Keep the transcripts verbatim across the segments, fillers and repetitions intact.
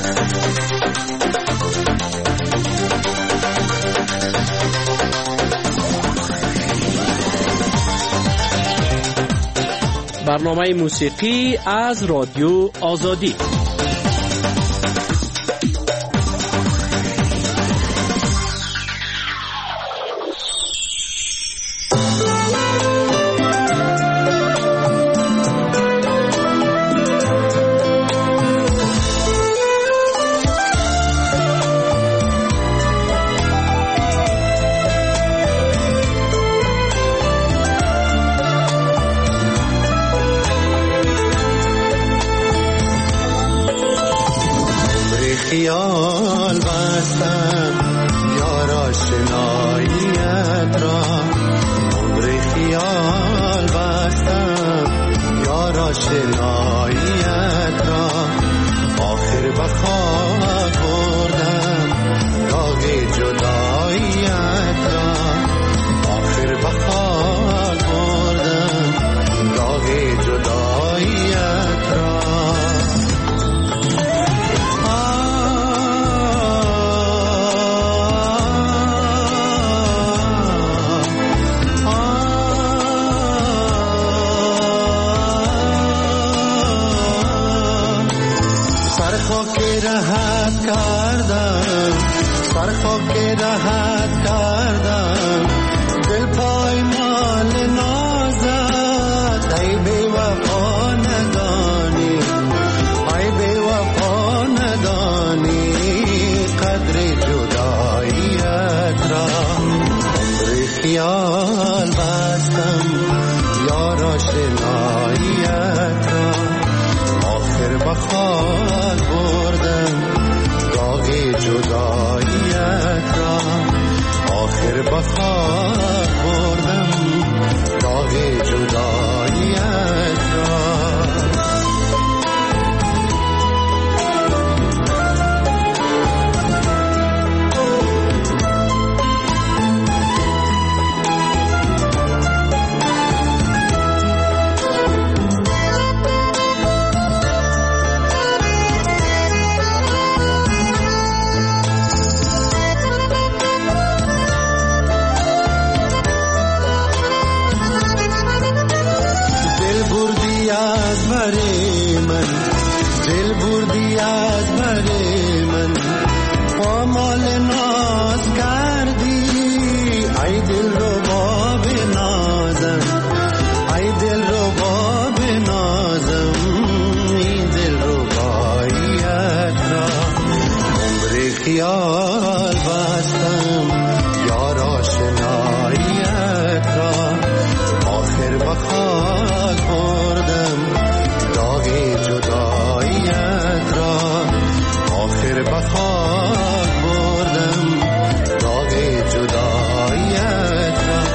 برنامه موسیقی از رادیو آزادی. خیال بستم یار آشناییت را، عمر خیال بستم یار آشناییت را، آخر بخواه بردم داغ جداییت را، آخر بخواه بردم داغ جداییت را. راحت کردم سر خاک راحت کردم دل پای مال نازت، ای بی وفا ندانی، ای بی وفا ندانی قدر جداییت را، عمر خیال بستم یار آشناییت را، آخر بخواد بردم داغ جداییت را، آخر بخواد بردم داغ جداییت را. دل بردی از بر من، پامال ناز کردی، ای دل رو باب نازم، ای دل رو باب نازم، این دل رو باییت را، عمر خیال بستم یار آشناییت را، آخر بخواد بردم داغ جداییت را، آخر بخواد بردم داغ جداییت را.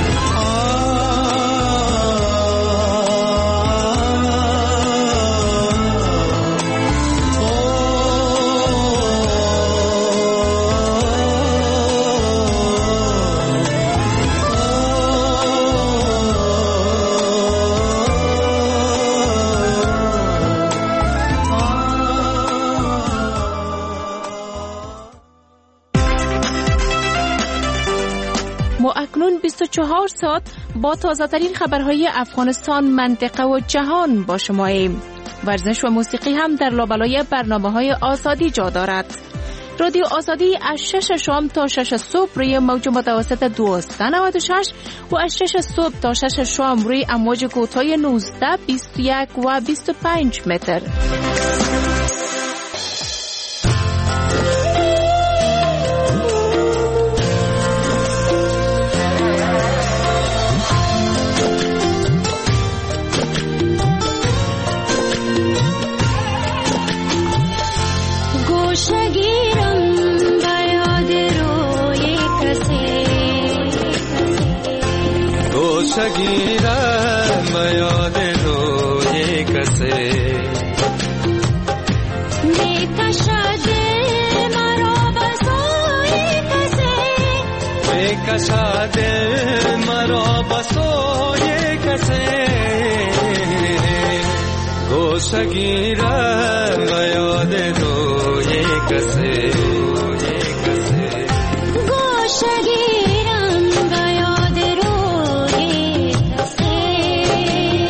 اکنون بیست و چهار ساعت با تازه ترین خبرهای افغانستان، منطقه و جهان با شماییم. ورزش و موسیقی هم در لابلای برنامه‌های آزادی جا دارد. رادیو آزادی از شش شام تا شش صبح روی موج متوسط دویست و نود و شش و از شش صبح تا شش شام روی امواج کوتاه نوزده، بیست و یک و بیست و پنج متر. شگیرم به یاد روی کسی، میکشد مرا به سوی کسی، میکشد مرا به سوی کسی، گوشه گیرم به یاد روی کسی گوشگیرم به یاد روی کسی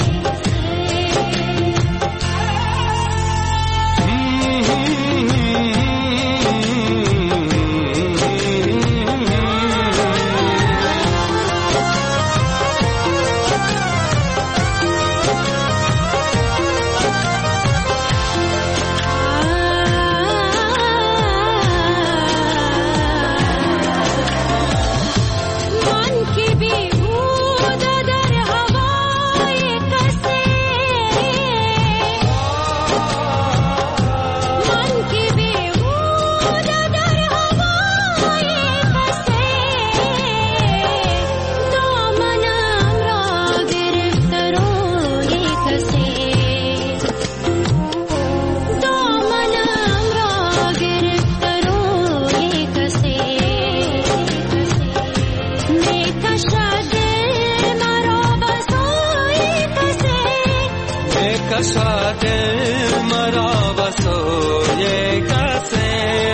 کشا دل مرا بسوی کسی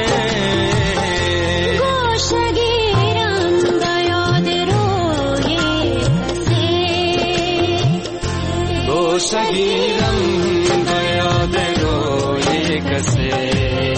گوشگیرم به یاد روی کسی گوشگیرم به یاد روی کسی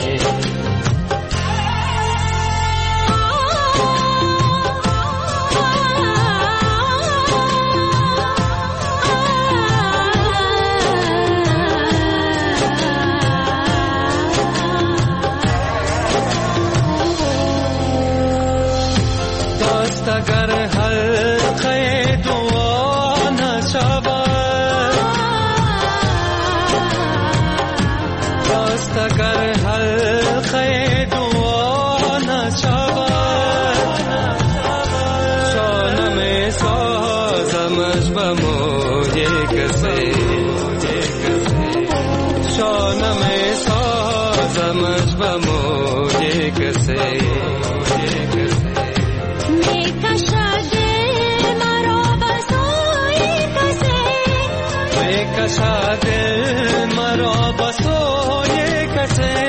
اگر حلقه دعا نشود راست اگر حلقه دعا نشود شانم سازمش به موی کسی شانم سازمش به موی کسی کشا دل مرا بسوی کسی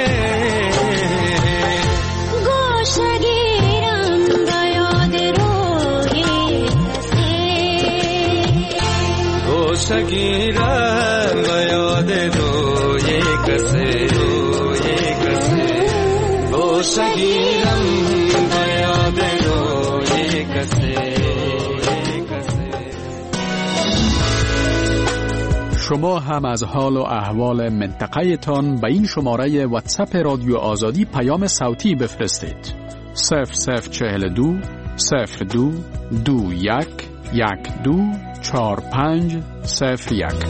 گوشگیرم به یاد روی کسی گوشگیرم به یاد روی کسی گوشگیرم به یاد روی کسی. شما هم از حال و احوال منطقه تان به این شماره واتساپ رادیو آزادی پیام صوتی بفرستید. صفر صفر چهل دو صفر دو دو یک یک دو چهار پنج صفر یک.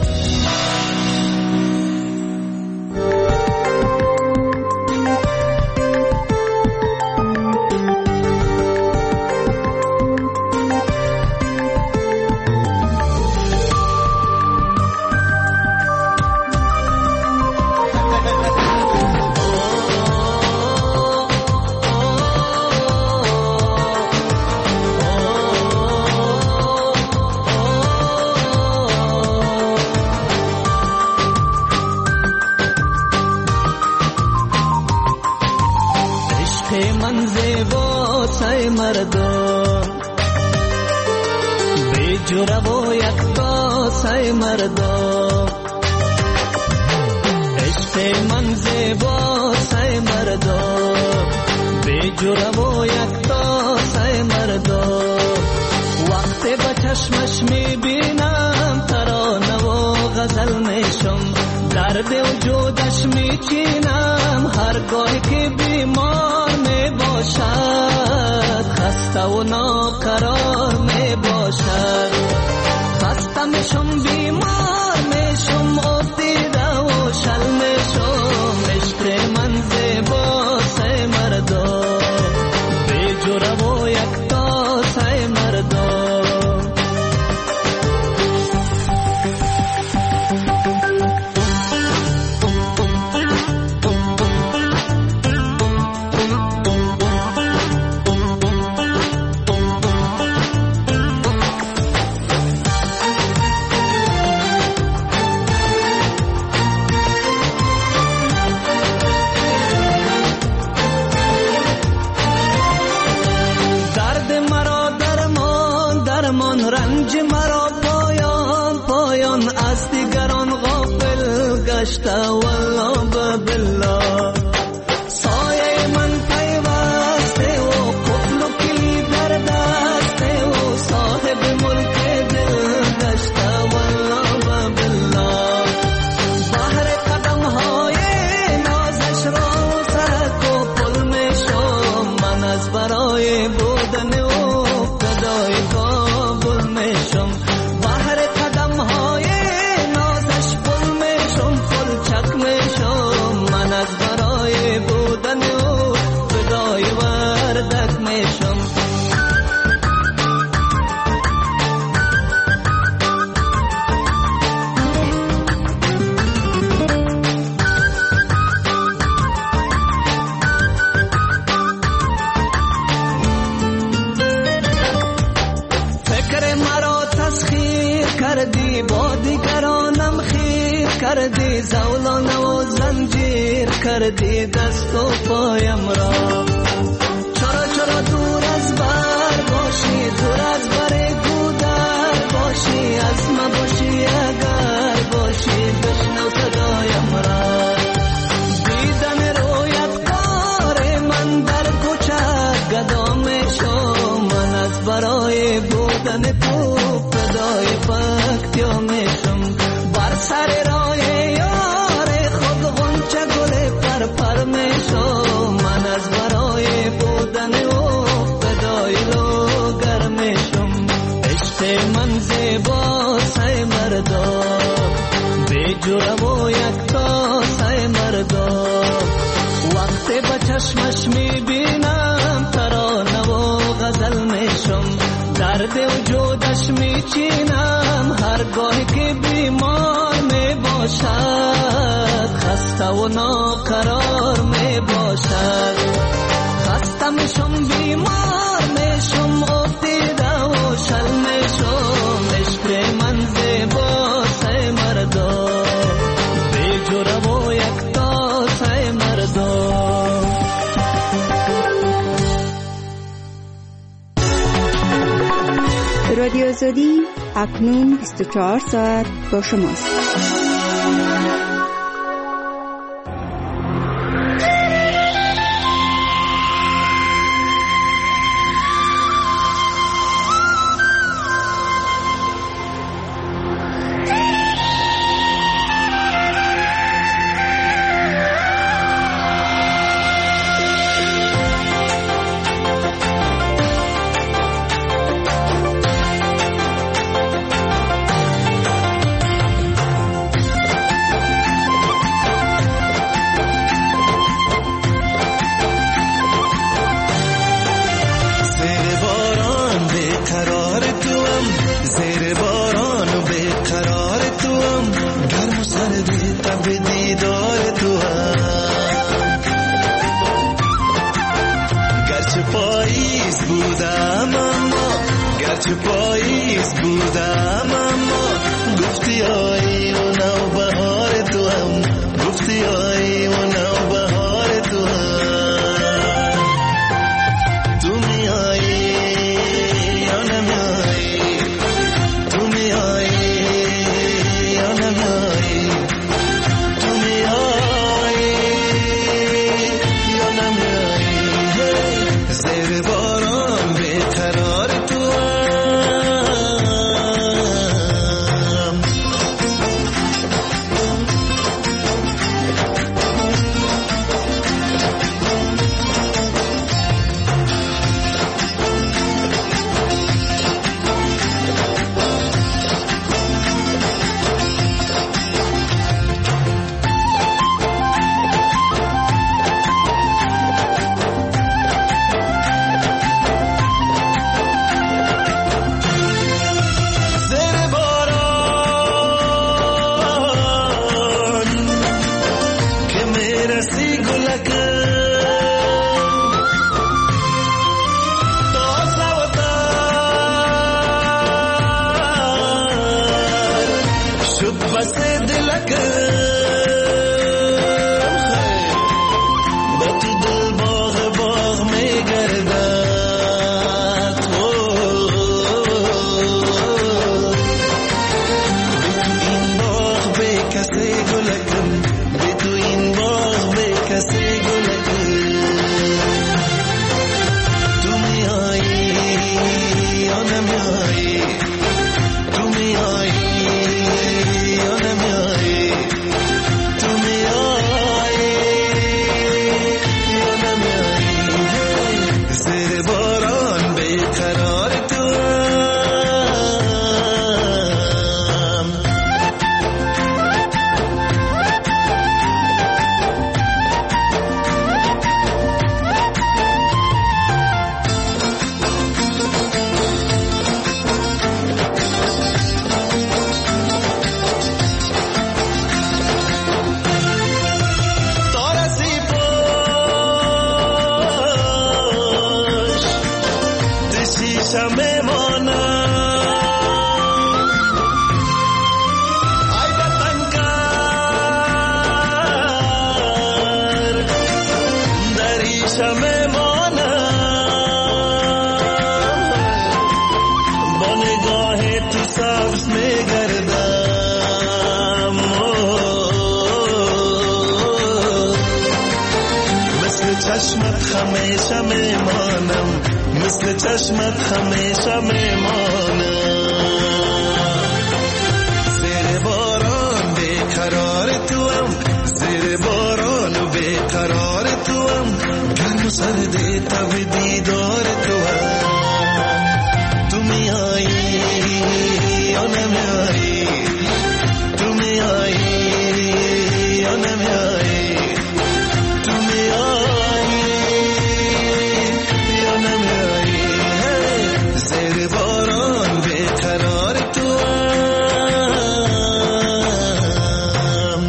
کردی زولانه و زنجیر کردی دست و پایم را. چرا چرا دور از بر باشی، دور از بر گودر باشی، از ما باشی اگر باشی بشنو صدایم را. دیدن رویت کار من در کوچه گدا میشم، من از برای بودن تو فدای پکتیا میشم. بر سر راه یار خود غنچه گل پر پر میشم، من از برای بودن او فدای لوگر میشم. عشق من زیبا سای مردا، بی جوره و یک تا سای مردا. وقتی با چشمش میبینم ترانه و غزل میشم، درد وجودش میچینم هرگاهی که بیمار میباشد، خسته و ناقرار میباشد. خسته میشم بیمار میشم، افتیده و شل میشم. عشق من زیبا سای مردا، بی جوره و یک تا سای مردا. رادیو آزادی اکنون بیست و چهار ساعت با شماست. ای بطنکا چشمت همیشه میمانم، مثل چشمت همیشه میمانم. زیر باران بیقرار توام، زیر باران و بیقرار توام، گرم و سردی تب دیدار توام. تو میایی یا نمیایی، تو میایی یا نمیایی، تو میایی یا نمیایی. زیر باران بیقرار توام.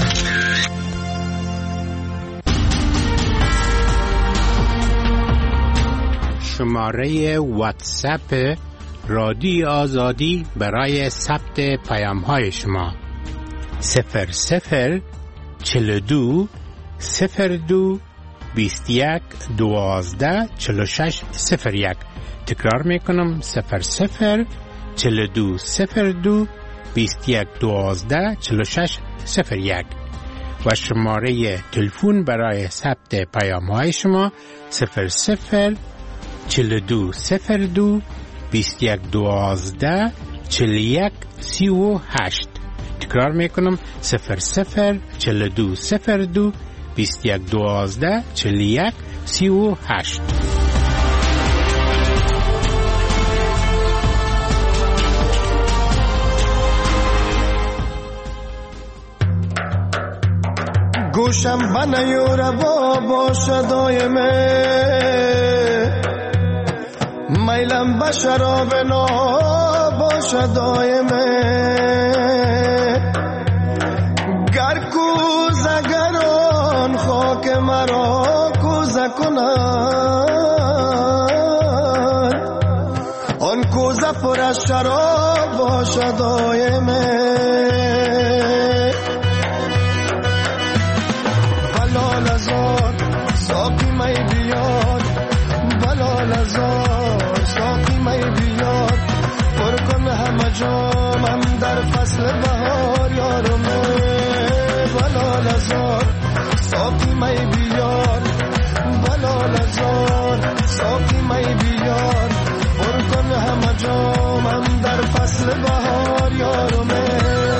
شماره واتساپ رادیو آزادی برای ثبت پیام های شما صفر صفر چل دو صفر دو بیست یک دوازده چل شش صفر یک. تکرار میکنم صفر صفر چل دو صفر دو بیست یک دوازده چل شش صفر یک. و شماره تلفن برای ثبت پیام های شما صفر صفر چل دو صفر دو بیست یک دوازده چل یک سی و هشت. تکرار میکنم صفر صفر چل دو صفر دو بیست یک دوازده چل یک سی و هشت. گوشم بنیور بابا شدای من، میلم به شراب ناباشد دائمه. گر کوزه گران خاک مرا کوزه کنند، آن کوزه پر از شراب باشد دائمه. بلال ازار ساقی می بیار، بلال ازار ساقی می بیار، پر کن همه جامم در فصل بهار یارمه. بلال ازار ساقی می بیار، بلال ازار ساقی می بیار، پر کن همه جامم در فصل بهار یارمه.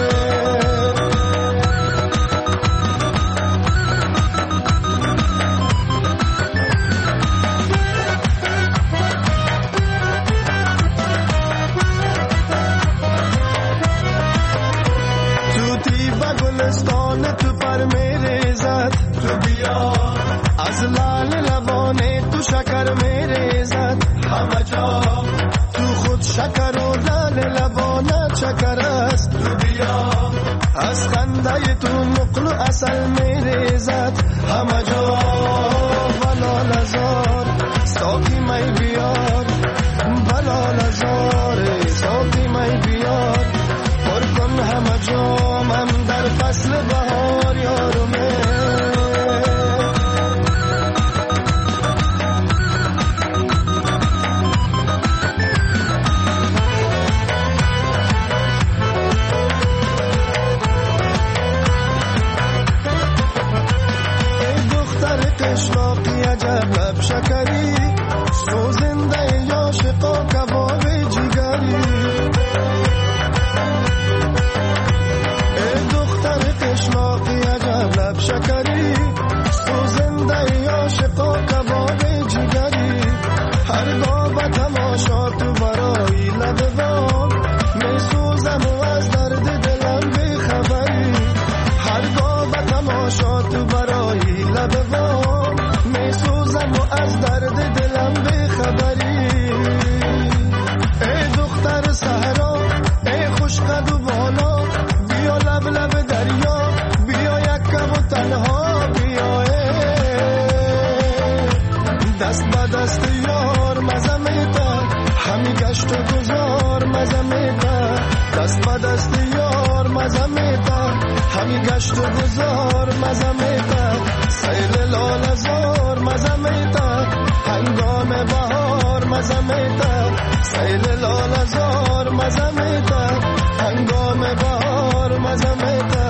گلستان تو پر میره زد، تو بیا از لال لبانه تو شکر میره زد. همه جا تو خود شکر و لال لبانه شکر است، تو بیا از خنده تو نقل و اصل میره زد. همه جا بلال ازار ساقی می بیار، بلال ازار ساقی می بیار، پر کن همه جامم در فصل بهار یارمه. ای دختر قشلاقی عجب لب شکری، سوزنده عاشقا کباب جگری. لب شکری سوزنده عاشقا کباب جگری، هرگاه به تماشا تو برای لب بام می سوزم و از درد دلم بی خبری. هرگاه به تماشا تو برای لب بام می سوزم و از درد دلم بی خبری. ای دختر صحرا ای خوش قد و بالا، بیا لب لب دریا، بیا یک کم و تنها بیای. دست با دست یار مزه میده، همی گشت و گذار مزه میده. دست با دست یار مزه میده، همی گشت و گذار مزه میده. سیل لال ازار مزه میده، هنگام بهار مزه میده. سیل لال ازار مزه میده، هنگام بهار مزه میده.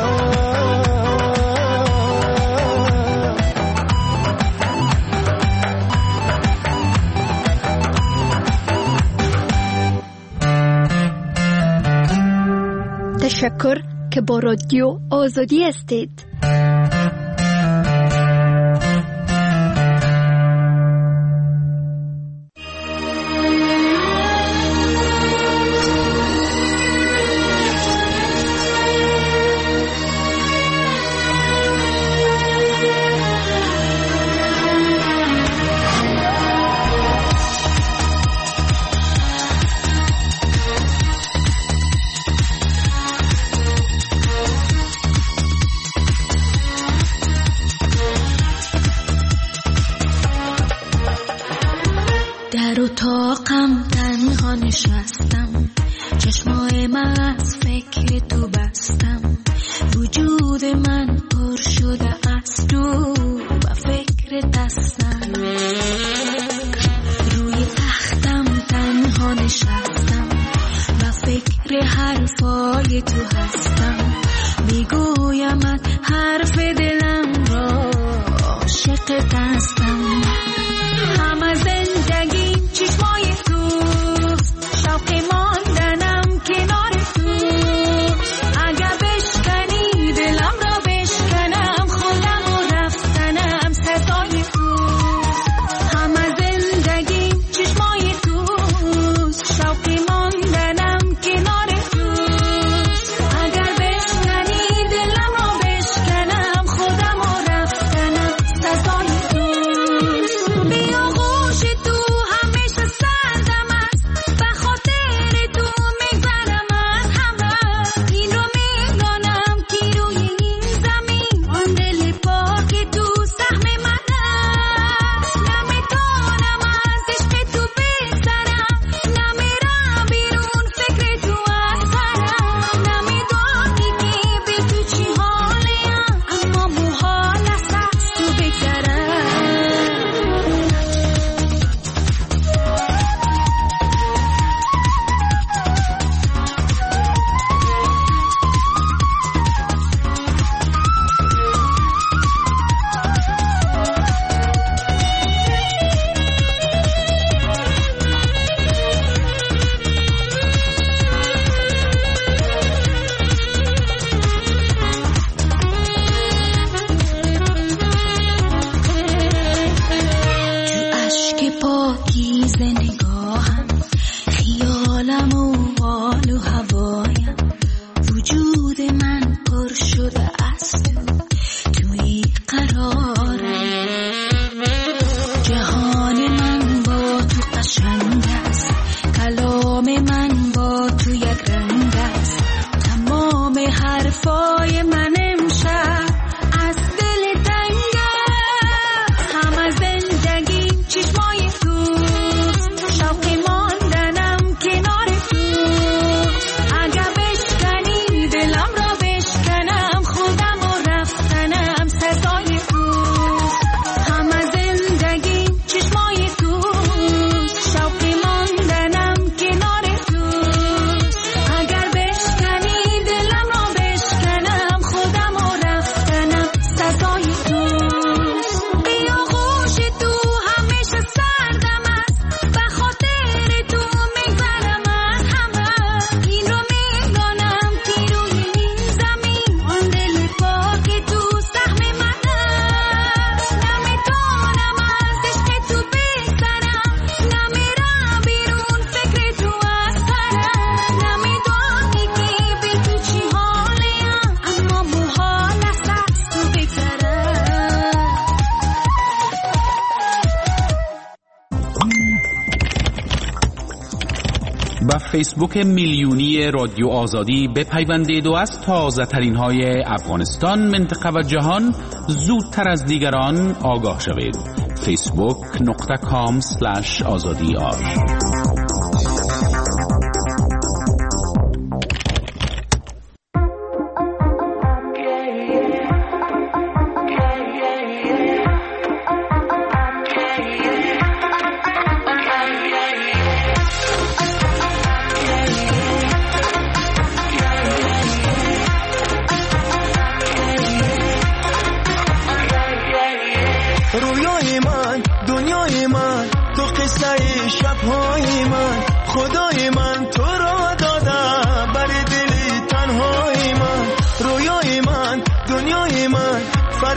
تشکر که با رادیو آزادی هستید. در اتاقم تنها نشستم، چشمای من از فکر تو بستم، وجود من پر شده از تو و فکر دستم. روی تختم تنها نشستم و فکر حرفای تو هستم، میگویم حرف دلم را عاشق دستم. همه زندگیم چشمای توست، شوق ماندنم کنار تو. اگر بشکنی دلم را بشکنم، خودم و رفتنم سزای تو. همه زندگیم چشمای توست، شوق ماندنم کنار تو. اگر بشکنی دلم را بشکنم، خودم و رفتنم سزای تو. بیا غوش تو همیشه سردم است، به خاطر تو میگذرم از همه. این رو میدانم که روی این زمین آن دل پاک تو سهم من است. نمیتونم از عشق تو بگذرم، نمیرم بیرون فکر تو از سرم. نمیدانی که به تو چی حالیم، اما محال است از تو بگذرم. تو اشک پاکیز نگاهم، خیالم و حال و هوایم، وجود من پر شده از تو، توی قرارم. جهان من با تو قشنگ است، کلام من با تو یک رنگ است. تمام حرفای من امشب از دل تنگ است. همه زندگیم چشمای توست، شوق ماندنم کنار تو. اگر بشکنی دلم را بشکنم، خودم و رفتنم سزای تو. همه زندگیم چشمای توست، شوق ماندنم کنار تو. اگر بشکنی دلم را بشکنم، خودم و رفتنم سزای تو. بیا غوش تو همیشه سردم است، به خاطر تو میگذرم از همه. این رو میدانم که روی این زمین آن دل پاک تو سهم من است. نمیتونم از عشق تو بگذرم، نمیرم بیرون فکر تو از سرم. نمیدانی که به تو چی حالیم، اما محال است از تو بگذرم. به فیسبوک میلیونی رادیو آزادی بپیوندید و از تازه ترین های افغانستان، منطقه و جهان زودتر از دیگران آگاه شوید. فیسبوک نقطه کام سلش آزادی آر. رویای من، دنیای من، تو قصه شبهای من، خدای من تو را دادم بر دل تنهای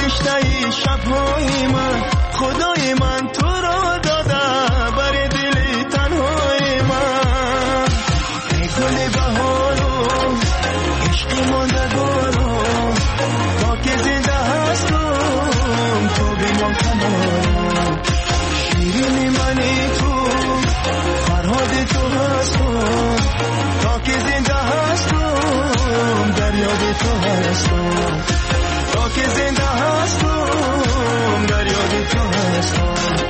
فرشته شب‌های من، خدای من تو را داده بر دل تنهای من. ای گل بهارو عشق ماندگارو، تا که زنده هستم تو بمان کنارو. شیرین منی تو فرهاد تو هستم، تا که زنده هستم در یاد تو هستم. تا که زنده هستم در یاد تو هستم.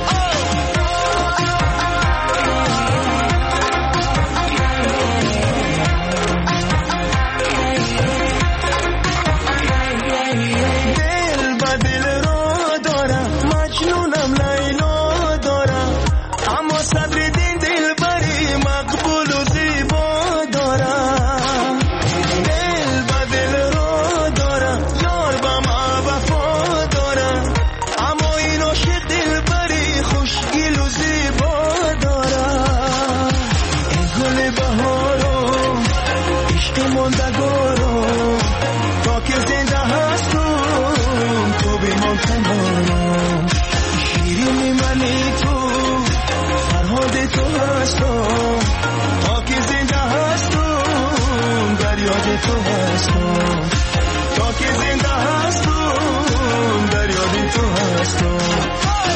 دل با دل رو دارم، مجنونم لیلا دارم، اما صبر دین دل بری مقبول و زیبا دارم. دل با دل رو دارم، یار با ما وفا دارم، اما این عاشق دل بری خوشگل و زیبا دارم. ای گل بهارو عشق ماندگارو، تا که زنده هستم تو بمان کنارم. شیرین منی تو فرهاد تو هستم، تا که زنده هستم در یاد تو هستم. تا که زنده هستم در یاد تو هستم.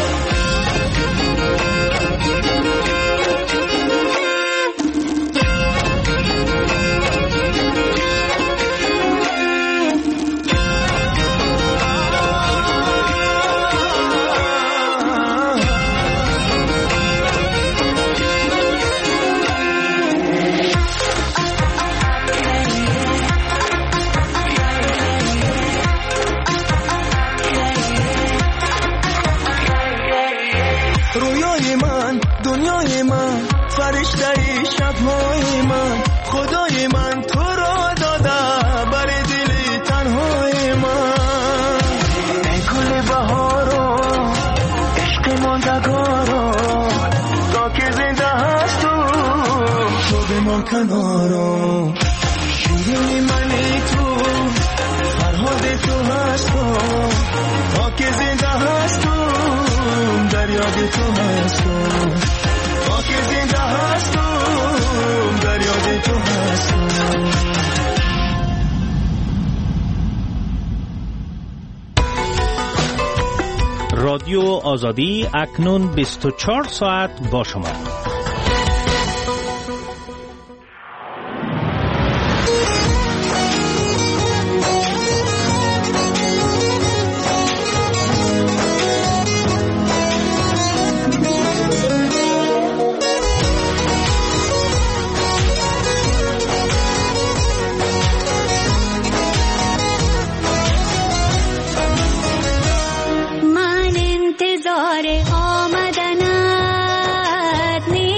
رویای من، دنیای من، فرشته شب‌های من، خدای من تو را داده بر دل تنهای من. ای گل بهارو عشق ماندگارو، تا که زنده هستم تو بمان کنارو. شیرین منی تو فرهاد تو هستم، تا که زنده هستم در یاد تو هستم. تا که زنده هستم در یاد تو هستم. رادیو آزادی اکنون بیست و چهار ساعت با شما. من انتظار آمدنت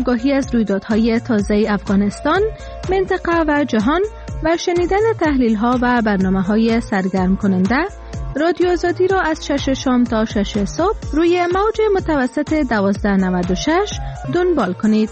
آگاهی از رویدادهای تازه افغانستان، منطقه و جهان و شنیدن تحلیل‌ها و برنامه‌های سرگرم کننده، رادیو آزادی را از شش شام تا شش صبح روی موج متوسط دوازده نود و شش دنبال کنید.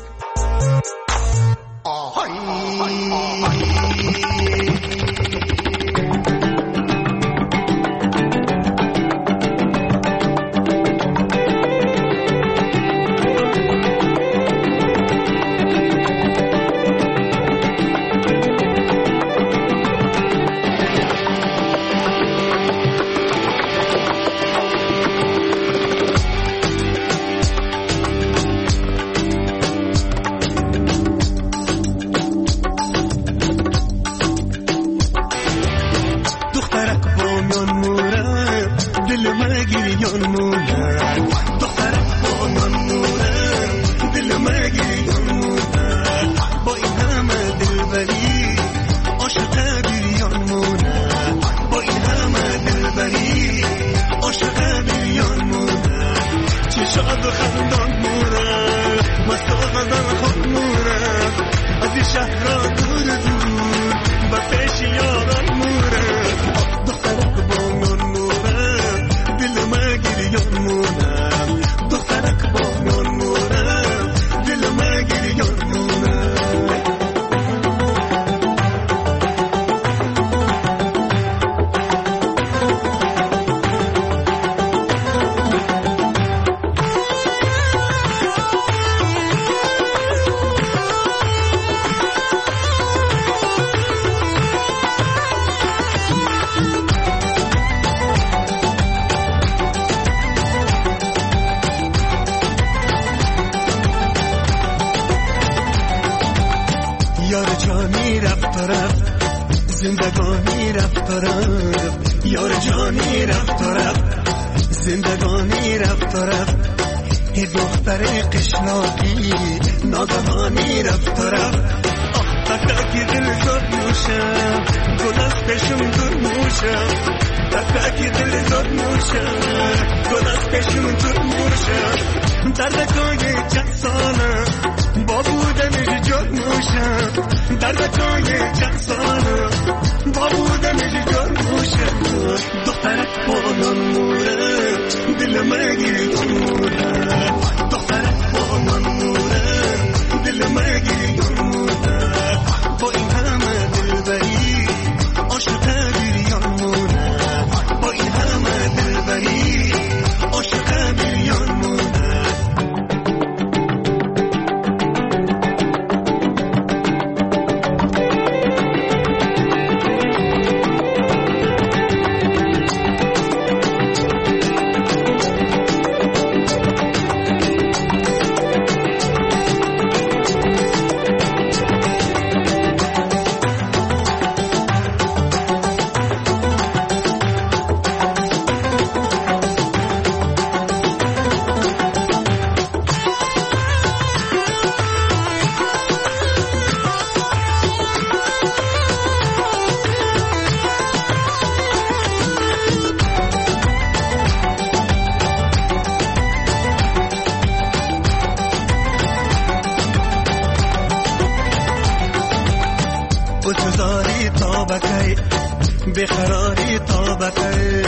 بخراری طابقه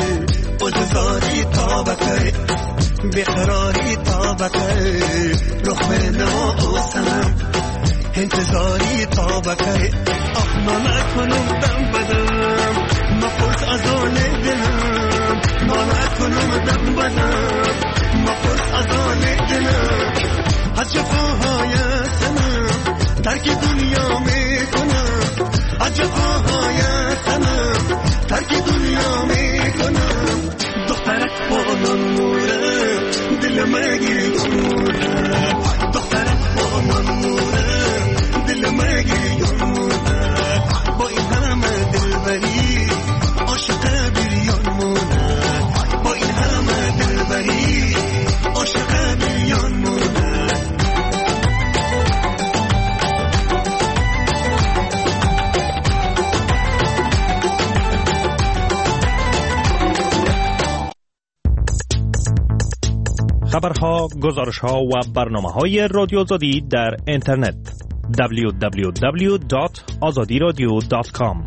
بزرگاری طابقه بخراری طابقه رخ نما اوسم انتظاری طابقه اخما نکنم دم بدم مپرس از آن دلم ما نکنم دم بدم مپرس از آن دلم از جفاهای سنم ترک دنیا میکنم از جفاهای سنم ترک دنیا میکنم دخترک با نوره دل مگی نوره دخترک با نوره دل مگی نوره با این همه دلبری عاشق بریان مونه با این همه دلبری عاشق بریان مونه خبرها، گزارشها و برنامه‌های رادیو آزادی در اینترنت دبلیو دبلیو دبلیو دات آزادی رادیو دات کام.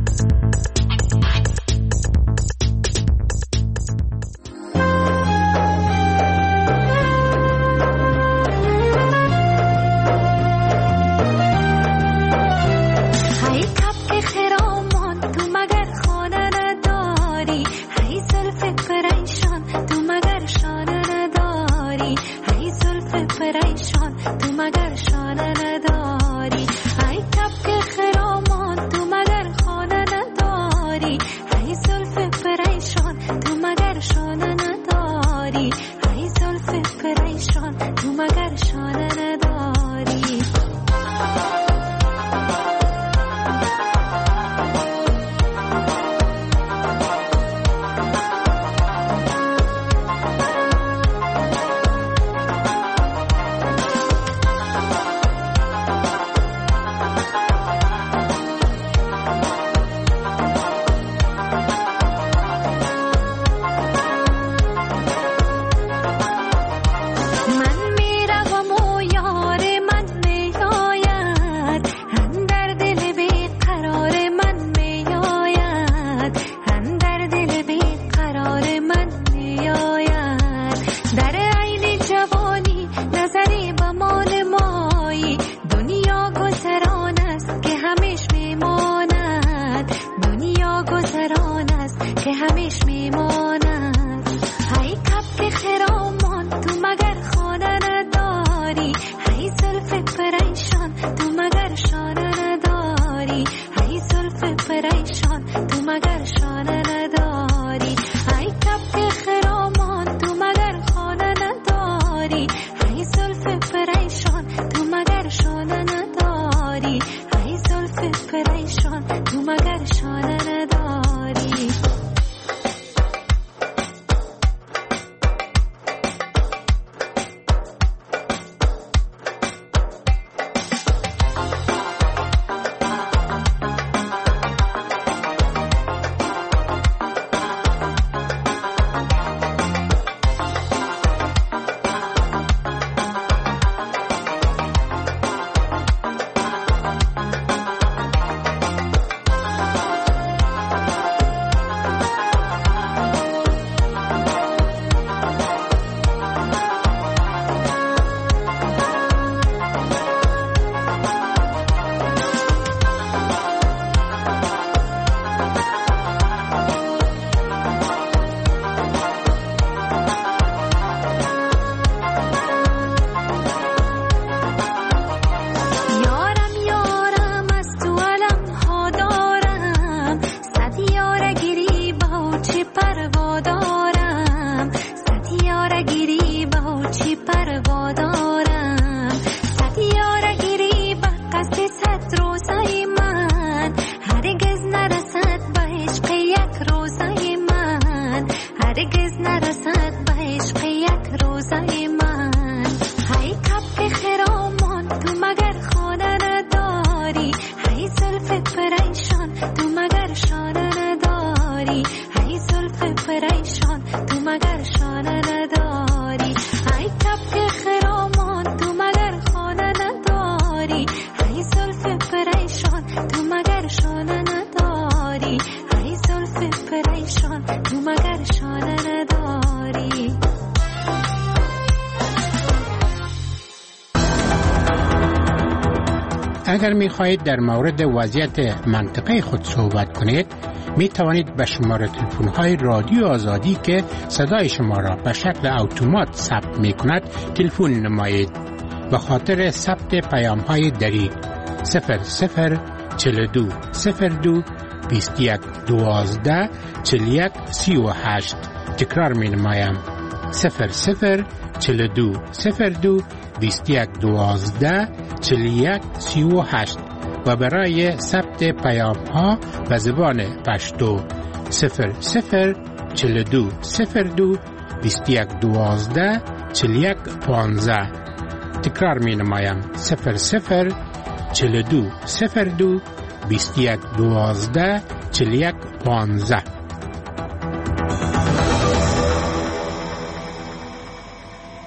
اگر می خواهید در مورد وضعیت منطقه خود صحبت کنید، می توانید به شماره تلفن های رادیو آزادی که صدای شما را به شکل اتومات ثبت می کند تلفن نمایید. به خاطر ثبت پیام های دری صفر صفر چهل و دو صفر دو بیست و یک دوازده چهل و یک سی و هشت. تکرار می نمایم صفر صفر چهل و دو صفر دو بیست و یک دوازده چهل و یک سی و هشت و برای ثبت پیام ها به زبان پشتو صفر صفر چهل و دو صفر دو بیست و یک دوازده چهل و یک پانزده. تکرار می نمایم صفر صفر چهل و دو صفر دو بیست و یک دوازده چهل و یک پانزده.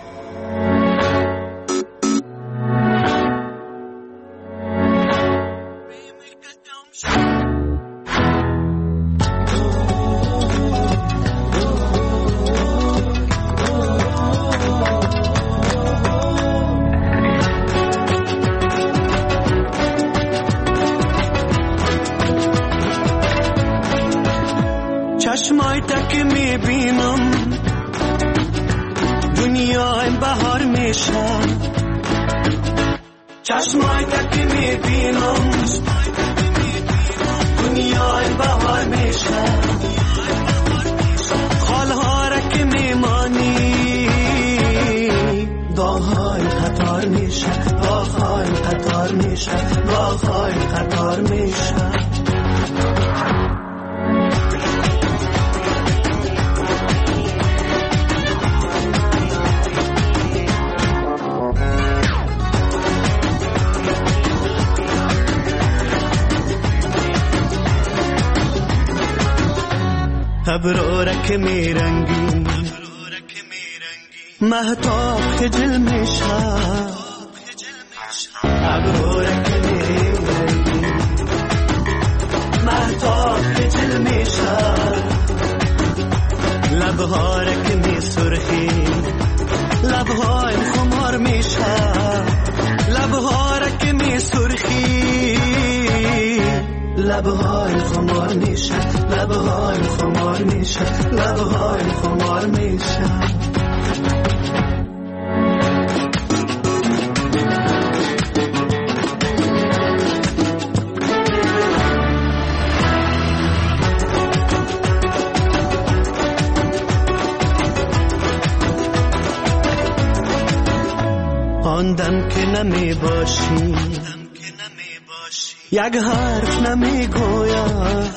چشمای تک میبینم دنیای بهار میشه چشمای تک میبینم دنیای بهار میشه خالها را که میمانی داغ‌های قطار میشه داغ‌های قطار میشه داغ‌های قطار میشه ابرو رک میرنگی مهتاب خجل میشه ابرو رک میرنگی مهتاب خجل میشه لبها رک می سرخی لبهای خمار میشه لبها رک می سرخی لبهای خمار میشه لبهای خمار میشه لبهای خمار میشه آن دم که نمی باشی یک حرف نمی گویم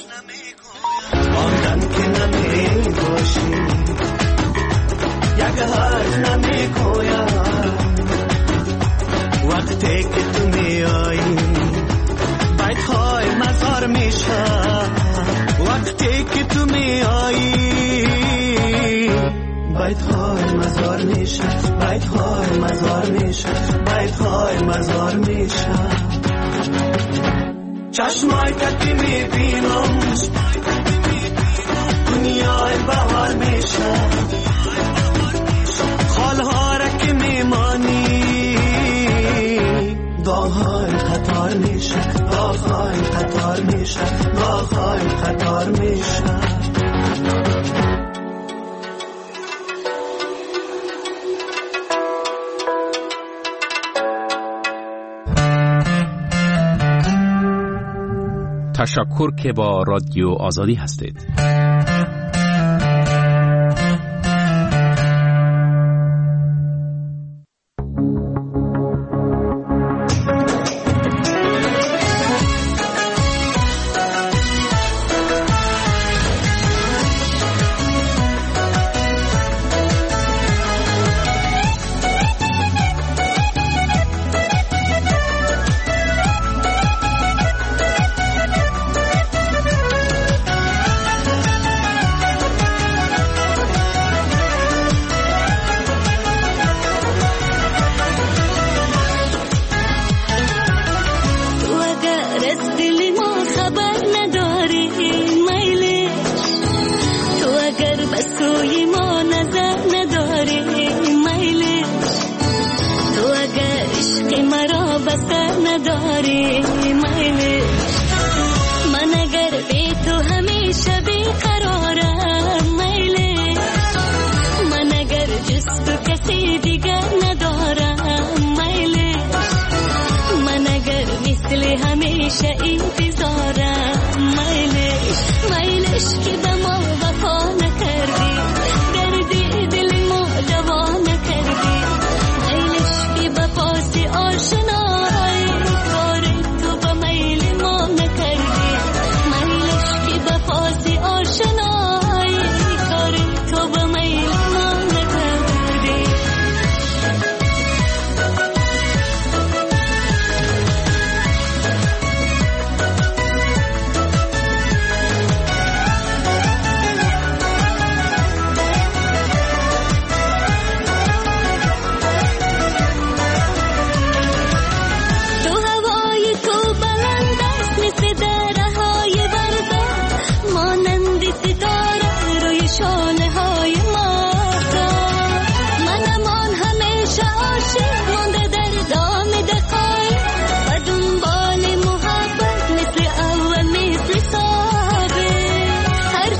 آن دم که نمی باشی یک حرف نمی گویم وقتی که تو می آیی بیت های مزار میشه وقتی که تو می آیی بیت های مزار میشه بیت های مزار میشه بیت های مزار میشه چشمای کتی میبینم دنیای بهار میشه خالها را که میمانی داغ‌های قطار میشه داغ‌های قطار میشه داغ‌های قطار میشه تشکر که با رادیو آزادی هستید.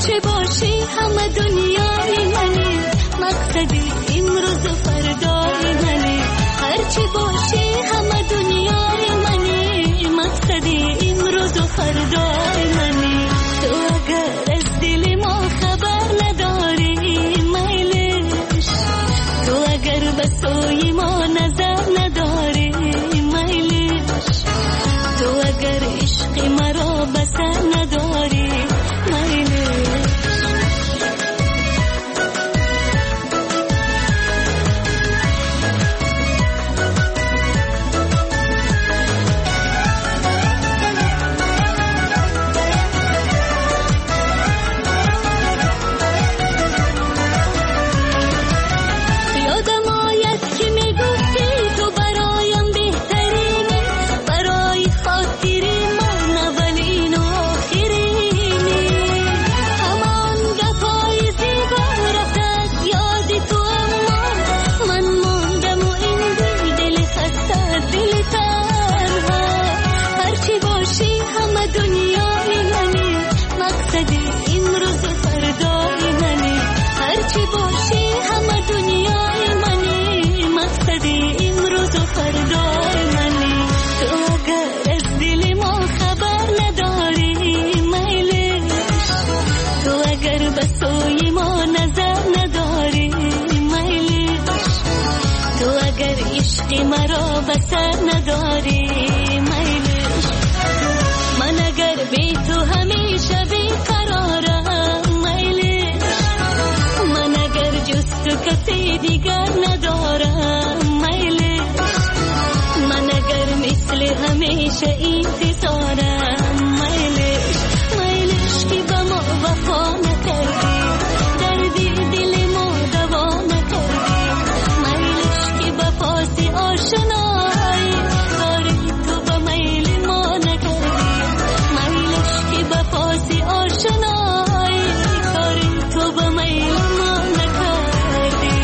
هرچه باشی همه دنیای منی، مقصد امروز و فردای منی. هرچه باشی همه دنیای منی، مقصد امروز و فردای منی. تو اگر از دل ما خبر نداری میلش، تو اگر به سوی ما نظر نداری میلش، تو اگر عشق مرا بسر نداری میلش. مرا بسر نداری میلش، من اگر بی تو همیشه بیقرارم میلش، من اگر جز تو کسی دیگر ندارم میلش، من اگر مثل همیشه انتظارم میلش. میلش که به ما وفا نکردی، دردی دل ما دوا نکردی، میلش که به پاس آشنایی کاری تو به میل ما نکردی، میلش که به پاس آشنایی کاری تو به میل ما نکردی.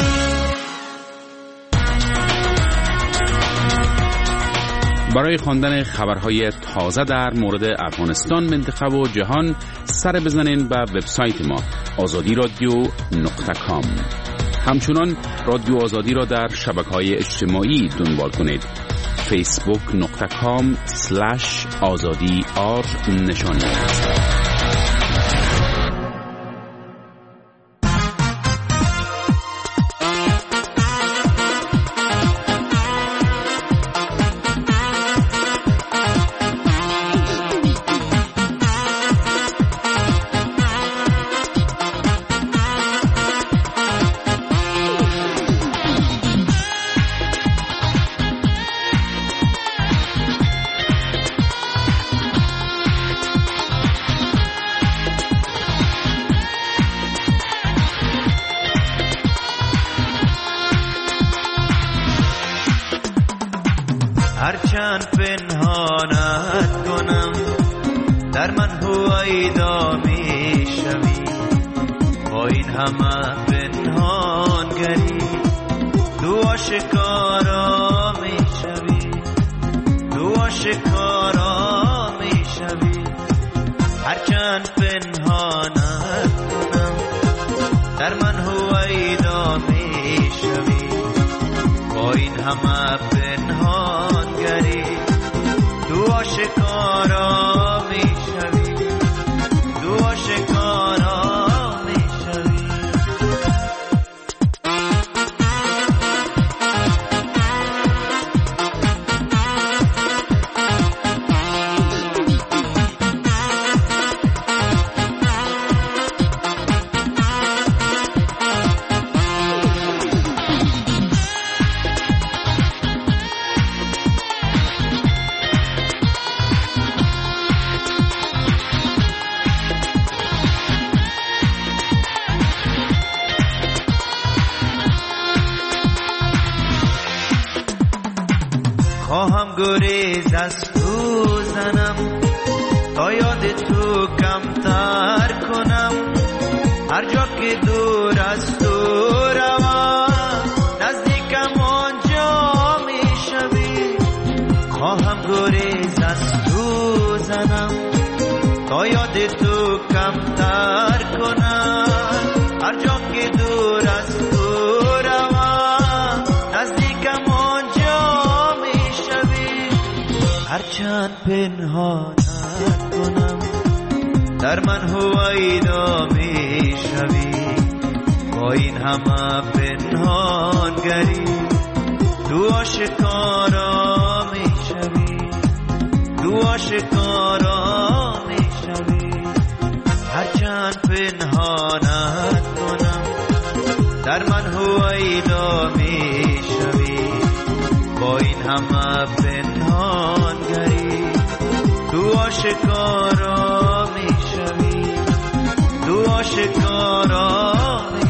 برای خواندن خبرهای تازه در مورد افغانستان، منطقه و جهان سر بزنین به وبسایت ما آزادی رادیو نقطه کام. همچنان رادیو آزادی را در شبکه‌های اجتماعی دنبال کنید. فیسبوک نقطه کام سلش آزادی آر نشانی. هرچند پنهانت کنم در من هویدا می شوی، با این همه پنهانگری تو آشکارا می شوی، تو آشکارا می شوی. هرچند پنهانت کنم در من هویدا می شوی، با این همه پنهانگری تو آشکارا می شوی، تو آشکارا می شوی. خواهم گریز از تو زنم تا یاد تو کمتر کنم، هر جا که دور از تو روم نزدیکم آنجا می شوی. خواهم گریز از تو زنم تا یاد تو کمتر کنم، هر جا که دور از تو روم نزدیکم آنجا میشوی. هرچند پنهانت کنم در من هویدا میشوی. با این همه پنهانگری تو آشکارا میشوی، تو آشکارا میشوی. هرچند پنهانت کنم در من هویدا میشوی. با این همه پنهانگری تو آشکارا میشوی، تو آشکارا میشوی.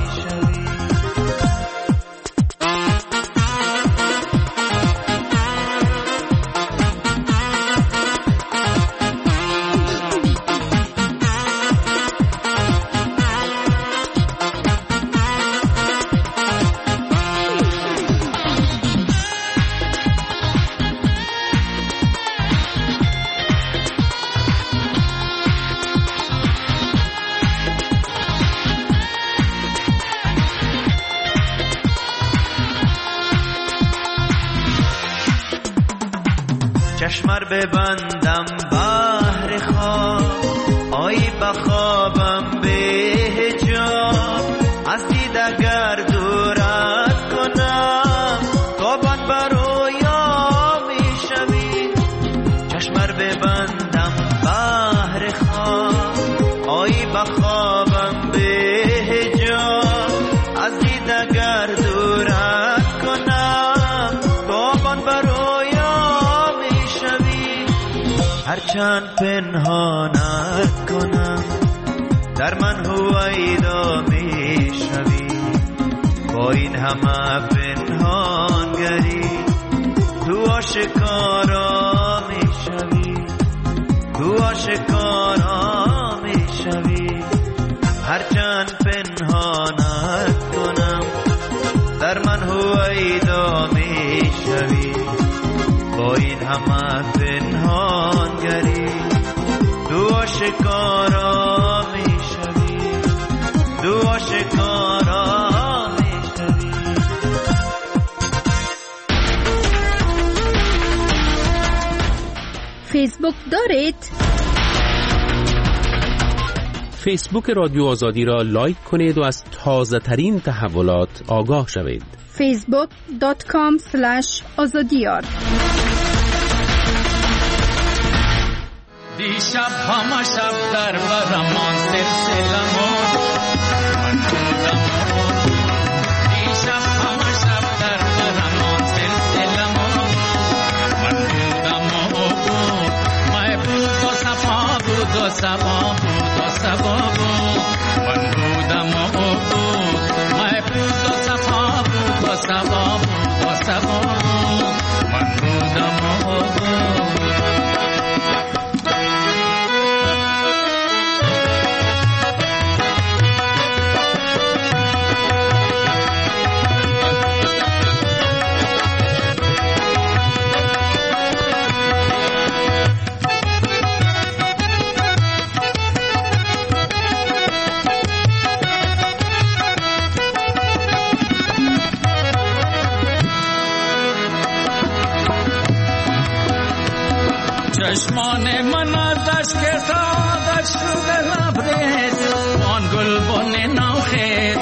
چشمر ببندم بحر خواب، آیی بخوابم به حجاب. از دید اگر دورت کنم تابان برویا میشوی. چشمر ببندم بحر خواب، آیی بخوابم به حجاب. از دید اگر دورت کنم تابان برویا. هرچند پنهانت کنم در من هویدا میشوی. با این همه پنهانگری تو آشکارا میشوی، تو آشکارا میشوی. هرچند پنهانت کنم در من هویدا میشوی. با این همه پنهانگری تو آشکارا میشوی، تو آشکارا میشوی. فیسبوک دارید؟ فیسبوک رادیو آزادی را لایک کنید و از تازه ترین تحولات آگاه شوید. فیسبوک دات کام اسلش آزادیار. دیشب همه شب در برمان سلسلمون من بودم. دیشب همه شب در برمان سلسلمون من بودم و بود. مای بود و صفا بود و صفا بود و صفا بود. من بودم و بود. مای بود و صفا بود و صفا بود و صفا بود. من بودم و بود. چشمان من از اشک سعادت شده لبریز آن گلبن نوخیز.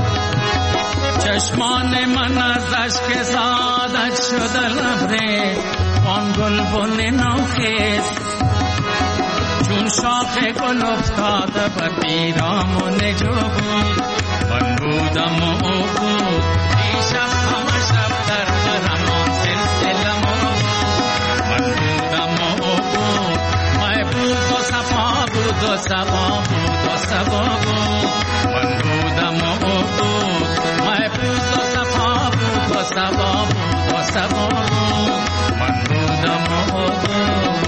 چشمان من از اشک سعادت شده لبریز آن گلبن نوخیز. چون شاخ گل افتاده بر پیرامون جو بود من بودم و او بود. دیشب همه شب در برمان سلسلمون من بودم و او بود. مای بود و صفا بود و صفا بود و صفا بود. من بودم و او بود. مای بود و صفا بود و صفا بود و صفا بود. من بودم و او بود.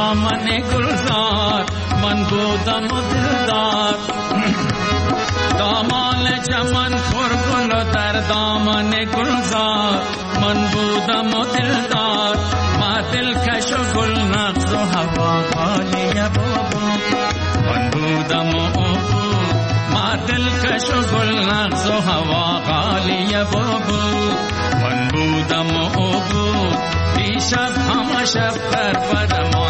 دامن گلزار من بودم و دلدار دامال چمن پرگل و در دامن گلزار من بودم و دلدار ما دلکش و گل نغز و هوا غالی بابا من بودم و ابو ما دلکش و گل نغز و هوا غالی بابا من بودم و ابو دیشب همه شب پر پر ما